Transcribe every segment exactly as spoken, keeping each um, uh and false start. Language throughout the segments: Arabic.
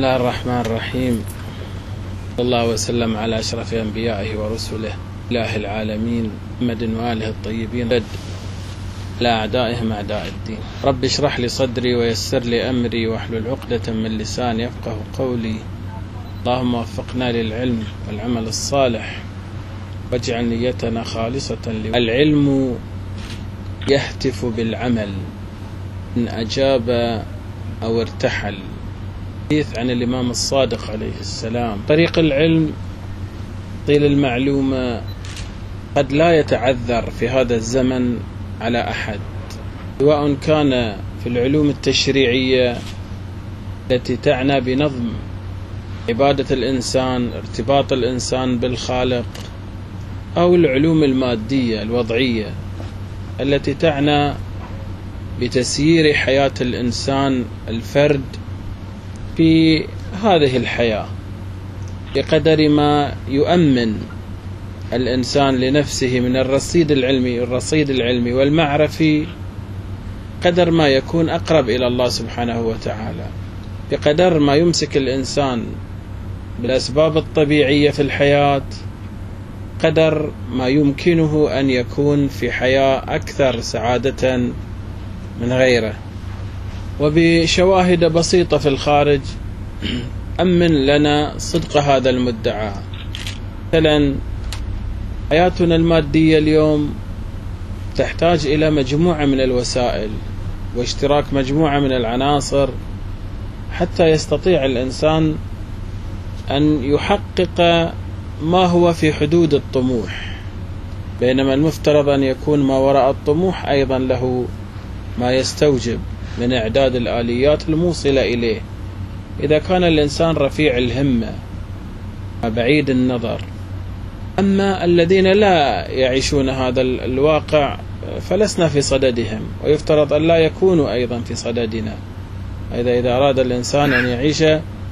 بسم الله الرحمن الرحيم. صلى الله وسلم على أشرف أنبيائه ورسله إله العالمين محمد وآله الطيبين رد لأعدائهم أعداء الدين. رب اشرح لي صدري ويسر لي أمري واحلل عقدة من لساني يفقه قولي. اللهم وفقنا للعلم والعمل الصالح واجعل نيتنا خالصة لوجهك. العلم يهتف بالعمل إن أجاب أو ارتحل. حديث عن الإمام الصادق عليه السلام. طريق العلم طيل المعلومة قد لا يتعذر في هذا الزمن على أحد، سواء كان في العلوم التشريعية التي تعنى بنظم عبادة الإنسان، ارتباط الإنسان بالخالق، أو العلوم المادية الوضعية التي تعنى بتسيير حياة الإنسان الفرد في هذه الحياة بقدر ما يؤمن الإنسان لنفسه من الرصيد العلمي الرصيد العلمي والمعرفي، قدر ما يكون أقرب إلى الله سبحانه وتعالى، بقدر ما يمسك الإنسان بالأسباب الطبيعية في الحياة، قدر ما يمكنه أن يكون في حياة أكثر سعادة من غيره. وبشواهد بسيطة في الخارج أمن لنا صدق هذا المدعى. مثلا حياتنا المادية اليوم تحتاج إلى مجموعة من الوسائل واشتراك مجموعة من العناصر حتى يستطيع الإنسان أن يحقق ما هو في حدود الطموح، بينما المفترض أن يكون ما وراء الطموح أيضا له ما يستوجب من إعداد الآليات الموصلة إليه. إذا كان الإنسان رفيع الهمة بعيد النظر. أما الذين لا يعيشون هذا الواقع فلسنا في صددهم، ويفترض أن لا يكونوا أيضا في صددنا. إذا إذا أراد الإنسان أن يعيش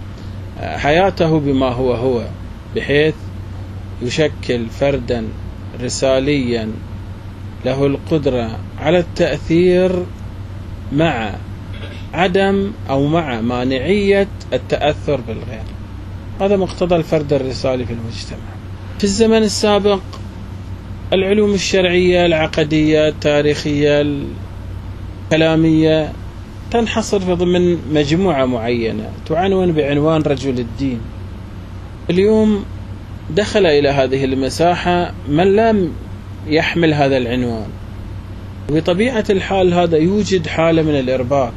حياته بما هو هو بحيث يشكل فردا رساليا له القدرة على التأثير مع عدم أو مع مانعية التأثر بالغير. هذا مقتضى الفرد الرسالي في المجتمع. في الزمن السابق العلوم الشرعية العقدية التاريخية الكلامية تنحصر في ضمن مجموعة معينة تعنون بعنوان رجل الدين. اليوم دخل إلى هذه المساحة من لم يحمل هذا العنوان، وبطبيعة الحال هذا يوجد حالة من الإرباك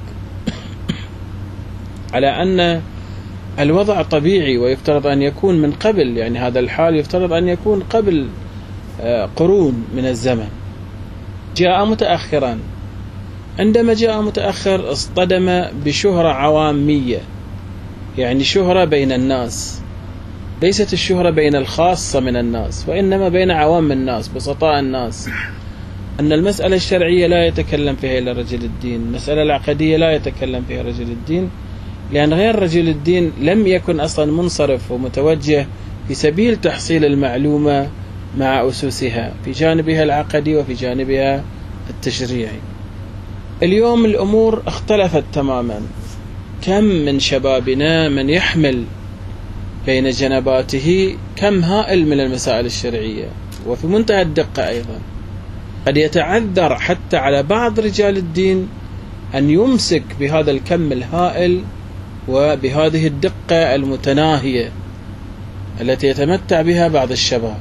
على أن الوضع طبيعي ويفترض أن يكون من قبل، يعني هذا الحال يفترض أن يكون قبل قرون من الزمن. جاء متأخرا. عندما جاء متأخر اصطدم بشهرة عوامية، يعني شهرة بين الناس، ليست الشهرة بين الخاصة من الناس وإنما بين عوام الناس بسطاء الناس، أن المسألة الشرعية لا يتكلم فيها إلا رجل الدين، المسألة العقدية لا يتكلم فيها رجل الدين، لأن غير رجل الدين لم يكن أصلا منصرف ومتوجه في سبيل تحصيل المعلومة مع أسسها في جانبها العقدي وفي جانبها التشريعي. اليوم الأمور اختلفت تماما. كم من شبابنا من يحمل بين جنباته كم هائل من المسائل الشرعية وفي منتهى الدقة أيضا. قد يتعذر حتى على بعض رجال الدين أن يمسك بهذا الكم الهائل وبهذه الدقة المتناهية التي يتمتع بها بعض الشباب.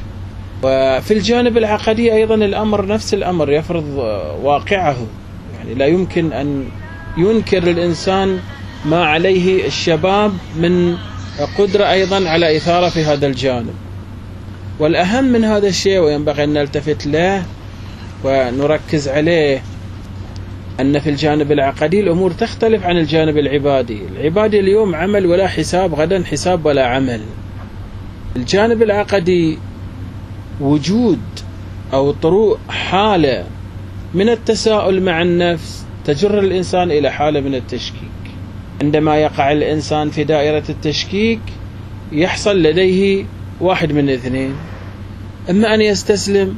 وفي الجانب العقدي أيضا الأمر نفس الأمر يفرض واقعه، يعني لا يمكن أن ينكر الإنسان ما عليه الشباب من قدرة أيضا على إثارة في هذا الجانب. والأهم من هذا الشيء وينبغي أن نلتفت له ونركز عليه أن في الجانب العقدي الأمور تختلف عن الجانب العبادي. العبادي اليوم عمل ولا حساب، غدا حساب ولا عمل. الجانب العقدي وجود أو طروء حالة من التساؤل مع النفس تجر الإنسان إلى حالة من التشكيك. عندما يقع الإنسان في دائرة التشكيك يحصل لديه واحد من اثنين: إما أن يستسلم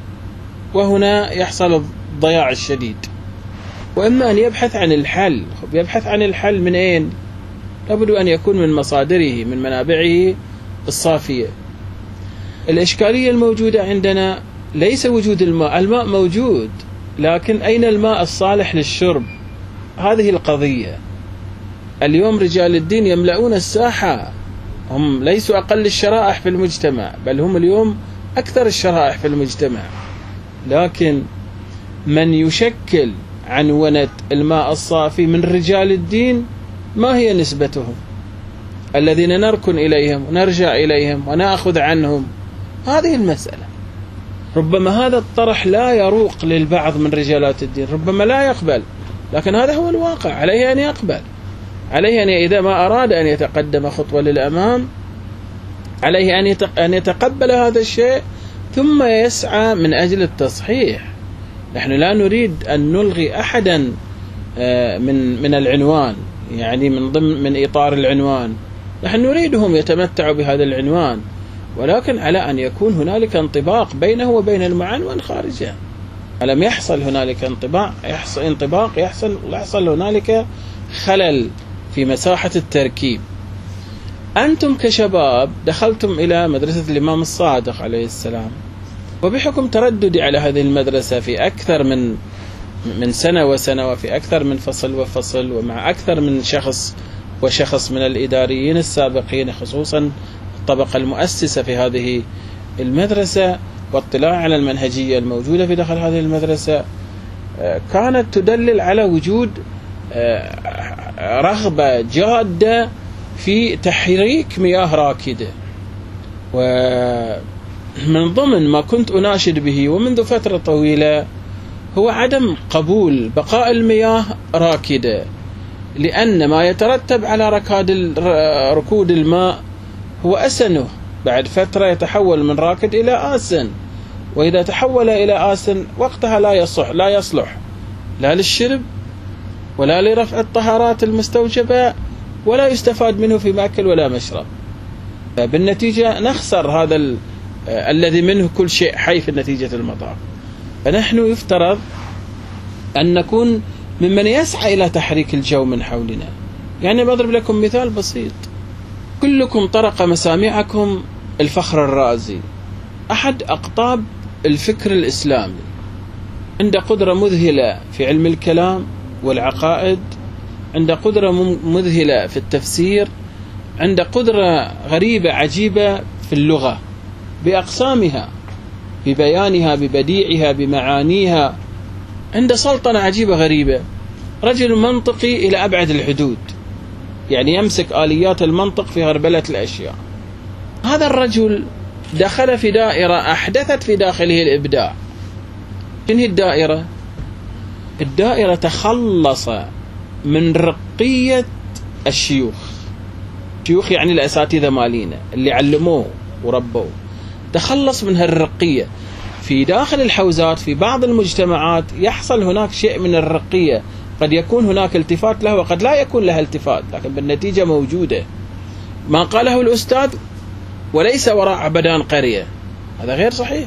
وهنا يحصل الضياع الشديد، وإما أن يبحث عن الحل. يبحث عن الحل من أين؟ لابد أن يكون من مصادره من منابعه الصافية. الإشكالية الموجودة عندنا ليس وجود الماء، الماء موجود، لكن أين الماء الصالح للشرب؟ هذه القضية. اليوم رجال الدين يملؤون الساحة، هم ليسوا أقل الشرائح في المجتمع، بل هم اليوم أكثر الشرائح في المجتمع، لكن من يشكل عنونة الماء الصافي من رجال الدين ما هي نسبتهم؟ الذين نركن إليهم ونرجع إليهم ونأخذ عنهم. هذه المسألة. ربما هذا الطرح لا يروق للبعض من رجالات الدين، ربما لا يقبل، لكن هذا هو الواقع، عليه أن يقبل، عليه أن إذا ما أراد أن يتقدم خطوة للأمام عليه أن يتقبل هذا الشيء ثم يسعى من أجل التصحيح. نحن لا نريد أن نلغي أحدا من من العنوان، يعني من ضمن من إطار العنوان، نحن نريدهم يتمتعوا بهذا العنوان، ولكن على أن يكون هنالك انطباق بينه وبين المعنون خارجه. ألم يحصل هنالك انطباق يحصل انطباق يحصل يحصل هنالك خلل في مساحة التركيب. أنتم كشباب دخلتم إلى مدرسة الإمام الصادق عليه السلام، وبحكم ترددي على هذه المدرسة في أكثر من من سنة وسنة، وفي أكثر من فصل وفصل، ومع أكثر من شخص وشخص من الإداريين السابقين، خصوصا الطبقة المؤسسة في هذه المدرسة، واطلاع على المنهجية الموجودة في داخل هذه المدرسة، كانت تدلل على وجود رغبة جادة في تحريك مياه راكدة. ومن ضمن ما كنت أناشد به ومنذ فترة طويلة هو عدم قبول بقاء المياه راكدة، لأن ما يترتب على ركاد ركود الماء هو أسنه، بعد فترة يتحول من راكد إلى آسن، وإذا تحول إلى آسن وقتها لا يصح لا يصلح لا للشرب ولا لرفع الطهارات المستوجبة، ولا يستفاد منه في مأكل ولا مشرب. بالنتيجة نخسر هذا ال... الذي منه كل شيء حي في نتيجة المطاف. فنحن يفترض أن نكون ممن يسعى إلى تحريك الجو من حولنا. يعني بضرب لكم مثال بسيط، كلكم طرق مسامعكم الفخر الرازي، أحد أقطاب الفكر الإسلامي، عنده قدرة مذهلة في علم الكلام والعقائد، عنده قدرة مذهلة في التفسير، عنده قدرة غريبة عجيبة في اللغة بأقسامها، ببيانها، ببديعها، بمعانيها، عنده سلطنة عجيبة غريبة، رجل منطقي إلى أبعد الحدود، يعني يمسك آليات المنطق في غربلة الأشياء. هذا الرجل دخل في دائرة أحدثت في داخله الإبداع. شنو هي الدائرة؟ الدائرة تخلص من رقية الشيوخ، شيوخ يعني الأساتذة مالينا اللي علموه وربوه، تخلص من هالرقية. في داخل الحوزات في بعض المجتمعات يحصل هناك شيء من الرقية، قد يكون هناك التفات له وقد لا يكون لها التفات، لكن بالنتيجة موجودة. ما قاله الأستاذ وليس وراء عبدان قرية، هذا غير صحيح.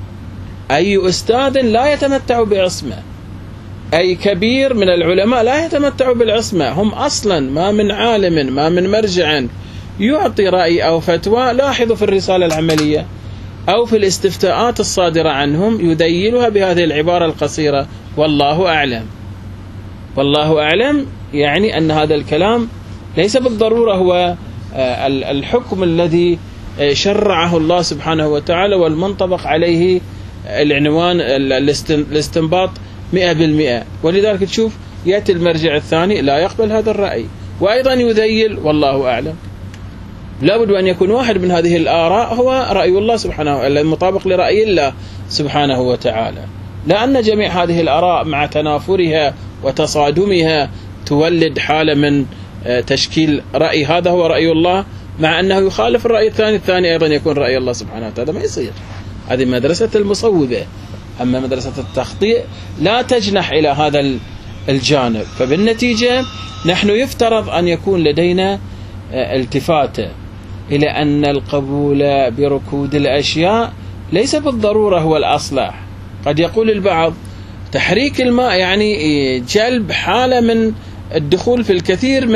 أي أستاذ لا يتمتع بعصمة، أي كبير من العلماء لا يتمتع بالعصمة، هم أصلا ما من عالم ما من مرجع يعطي رأي أو فتوى. لاحظوا في الرسالة العملية أو في الاستفتاءات الصادرة عنهم يذيلها بهذه العبارة القصيرة: والله أعلم. والله أعلم يعني أن هذا الكلام ليس بالضرورة هو الحكم الذي شرعه الله سبحانه وتعالى والمنطبق عليه العنوان الاستنباط مئة بالمئة. ولذلك تشوف يأتي المرجع الثاني لا يقبل هذا الرأي وأيضا يذيل والله أعلم. لابد أن يكون واحد من هذه الآراء هو رأي الله سبحانه وتعالى المطابق لرأي الله سبحانه وتعالى، لأن جميع هذه الآراء مع تنافرها وتصادمها تولد حالة من تشكيل رأي هذا هو رأي الله مع أنه يخالف الرأي الثاني، الثاني أيضا يكون رأي الله سبحانه وتعالى. ما يصير. هذه مدرسة المصوبة. أما مدرسة التخطيء لا تجنح إلى هذا الجانب. فبالنتيجة نحن يفترض أن يكون لدينا التفاتة إلى أن القبول بركود الأشياء ليس بالضرورة هو الأصلح. قد يقول البعض تحريك الماء يعني جلب حالة من الدخول في الكثير من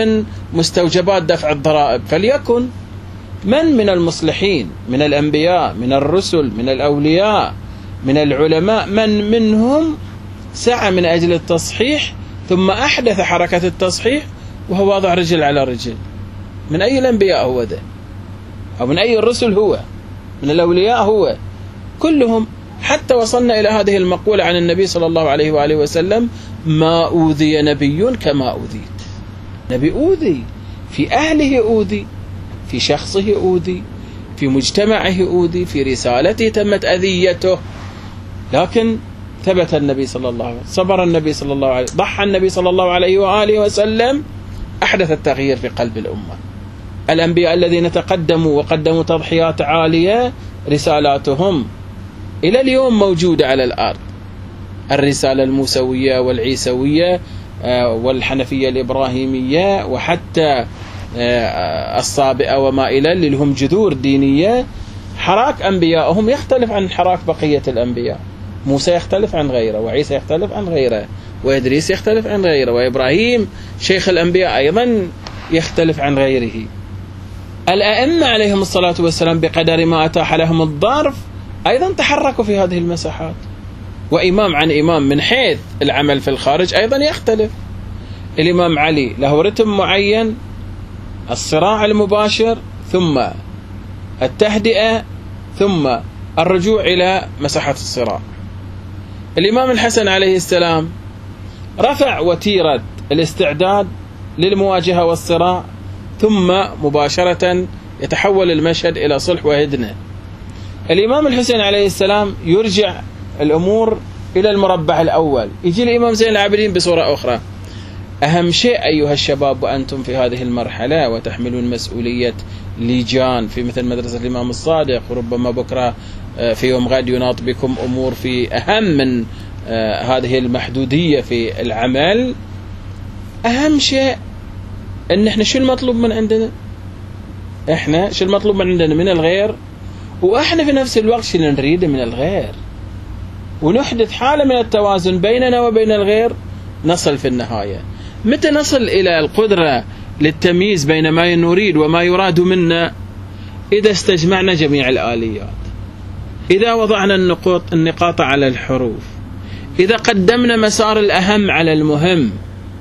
مستوجبات دفع الضرائب، فليكن من من المصلحين من الأنبياء من الرسل من الأولياء من العلماء من منهم سعى من أجل التصحيح ثم أحدث حركة التصحيح وهو واضع رجل على رجل؟ من أي الأنبياء هو ده؟ أو من أي الرسل هو؟ من الأولياء هو؟ كلهم. حتى وصلنا إلى هذه المقولة عن النبي صلى الله عليه وآله وسلم: ما أوذي نبي كما أوذيت. نبي أوذي، في أهله أوذي، في شخصه أوذي، في مجتمعه أوذي، في رسالته تمت أذيته، لكن ثبت النبي صلى الله عليه وسلم، صبر النبي صلى الله عليه وسلم، ضحى النبي صلى الله عليه وآله وسلم، أحدث التغيير في قلب الأمة. الأنبياء الذين تقدموا وقدموا تضحيات عالية رسالاتهم إلى اليوم موجودة على الأرض، الرسالة الموسوية والعيسوية والحنفية الإبراهيمية وحتى الصابئة وما إلى، اللي لهم جذور دينية. حراك أنبيائهم يختلف عن حراك بقية الأنبياء. موسى يختلف عن غيره، وعيسى يختلف عن غيره، وإدريس يختلف عن غيره، وإبراهيم شيخ الأنبياء أيضا يختلف عن غيره. الأئمة عليهم الصلاة والسلام بقدر ما أتاح لهم الظرف أيضا تحركوا في هذه المساحات، وإمام عن إمام من حيث العمل في الخارج أيضا يختلف. الإمام علي له رتم معين، الصراع المباشر ثم التهدئة ثم الرجوع إلى مساحة الصراع. الإمام الحسن عليه السلام رفع وتيرة الاستعداد للمواجهة والصراع، ثم مباشرة يتحول المشهد إلى صلح وهدنة. الإمام الحسين عليه السلام يرجع الأمور إلى المربع الأول، يجي الإمام زين العابدين بصورة أخرى. أهم شيء أيها الشباب وأنتم في هذه المرحلة وتحملون مسؤولية لجان في مثل مدرسة الإمام الصادق، وربما بكرة في يوم غد يناط بكم أمور في أهم من هذه المحدودية في العمل. أهم شيء أن إحنا شو المطلوب من عندنا، إحنا شو المطلوب من عندنا من الغير، وإحنا في نفس الوقت شو نريد من الغير، ونحدث حالة من التوازن بيننا وبين الغير. نصل في النهاية، متى نصل إلى القدرة للتمييز بين ما نريد وما يراد منا؟ إذا استجمعنا جميع الآليات، إذا وضعنا النقاط النقاط على الحروف، إذا قدمنا مسار الأهم على المهم،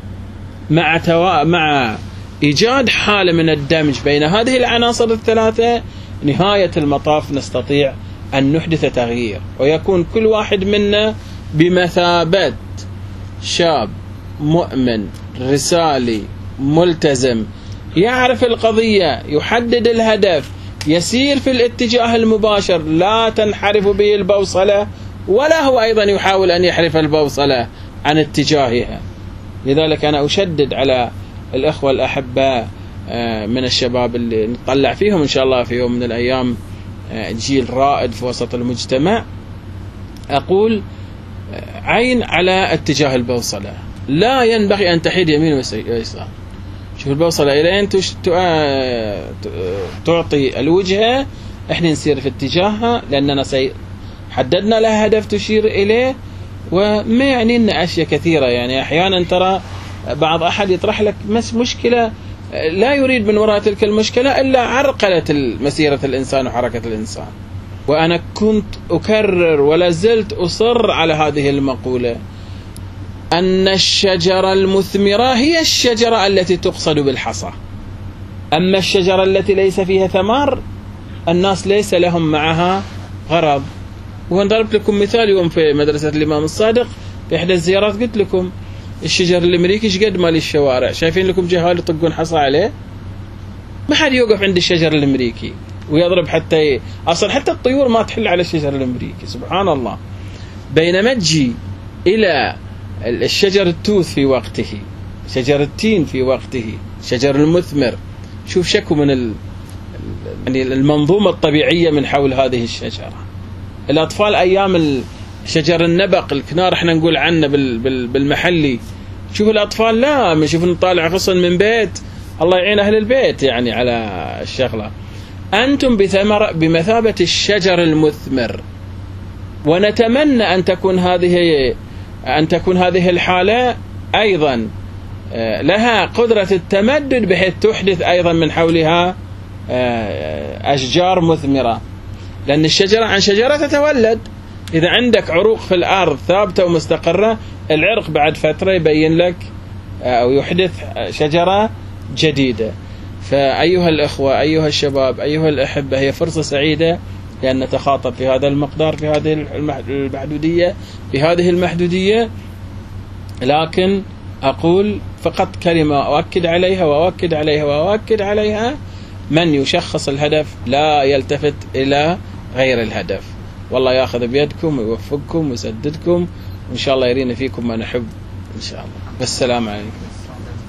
مع توا... مع إيجاد حالة من الدمج بين هذه العناصر الثلاثة، نهاية المطاف نستطيع أن نحدث تغيير، ويكون كل واحد منا بمثابة شاب مؤمن رسالي ملتزم، يعرف القضية، يحدد الهدف، يسير في الاتجاه المباشر، لا تنحرف به البوصلة، ولا هو أيضا يحاول أن يحرف البوصلة عن اتجاهها. لذلك أنا أشدد على الأخوة الأحباء من الشباب اللي نطلع فيهم إن شاء الله في يوم من الأيام جيل رائد في وسط المجتمع، أقول عين على اتجاه البوصلة، لا ينبغي أن تحيد يمين ويسار. شوف البوصلة إلى أن تعطي الوجهة، إحنا نسير في اتجاهها، لأننا حددنا لها هدف تشير إليه، وما يعني لنا أشياء كثيرة. يعني أحيانا ترى بعض أحد يطرح لك مشكلة لا يريد من وراء تلك المشكلة إلا عرقلة مسيرة الإنسان وحركة الإنسان. وأنا كنت أكرر ولا زلت أصر على هذه المقولة، أن الشجرة المثمرة هي الشجرة التي تقصد بالحصى، أما الشجرة التي ليس فيها ثمار الناس ليس لهم معها غرض. وضربت لكم مثال يوم في مدرسة الإمام الصادق في إحدى الزيارات، قلت لكم الشجر الأمريكي ايش قد مال الشوارع، شايفين لكم جهال يطقون حصى عليه؟ ما حد يوقف عند الشجر الأمريكي ويضرب، حتى ي... أصلا حتى الطيور ما تحل على الشجر الأمريكي، سبحان الله. بينما تجي إلى الشجر التوث في وقته، شجر التين في وقته، شجر المثمر، شوف شكو من ال... يعني المنظومة الطبيعية من حول هذه الشجرة. الأطفال أيام شجر النبق الكنار احنا نقول عنه بال... بال... بالمحلي، شوف الأطفال لا نشوف نطالع غصن من بيت، الله يعين أهل البيت يعني على الشغلة. أنتم بثمر بمثابة الشجر المثمر، ونتمنى أن تكون هذه أن تكون هذه الحالة أيضا لها قدرة التمدد بحيث تحدث أيضا من حولها أشجار مثمرة، لأن الشجرة عن شجرة تتولد. إذا عندك عروق في الأرض ثابتة ومستقرة، العرق بعد فترة يبين لك أو يحدث شجرة جديدة. فأيها الأخوة، أيها الشباب، أيها الأحبة، هي فرصة سعيدة لأن نتخاطب في هذا المقدار، في هذه المحدودية، في هذه المحدودية. لكن أقول فقط كلمة أؤكد عليها وأؤكد عليها وأؤكد عليها: من يشخص الهدف لا يلتفت إلى غير الهدف. والله يأخذ بيدكم ويوفقكم ويسددكم، وإن شاء الله يرينا فيكم ما نحب إن شاء الله. والسلام عليكم.